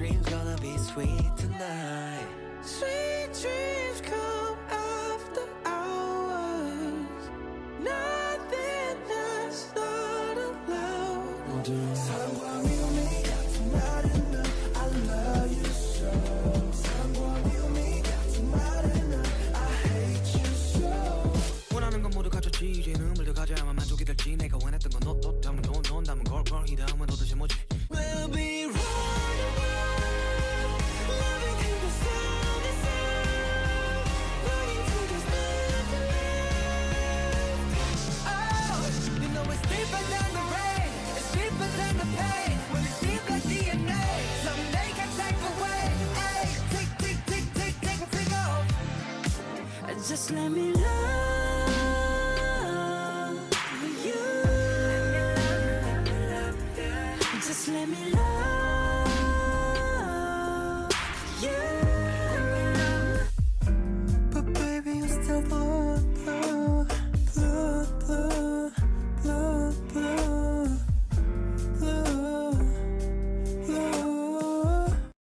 dreams gonna be sweet tonight. Sweet dreams come after hours. Nothing that's not allowed. 사랑과 미움이 같은 말에는 I love you so. 사랑과 미움이 같은 말에는 I hate you so. 원하는 건 모두 갖췄지 이제 눈물도 가져야만 만족이 될지 내가 원했던 건 너 담은 넌 담은 걸 이 다음은 도대체 뭐지. We'll be running wild, loving till the sun is out, running till there's nothing left. Oh, you know it's deeper than the rain, it's deeper than the pain. When it's deep like DNA, someday can take away. Hey, take off. Just let me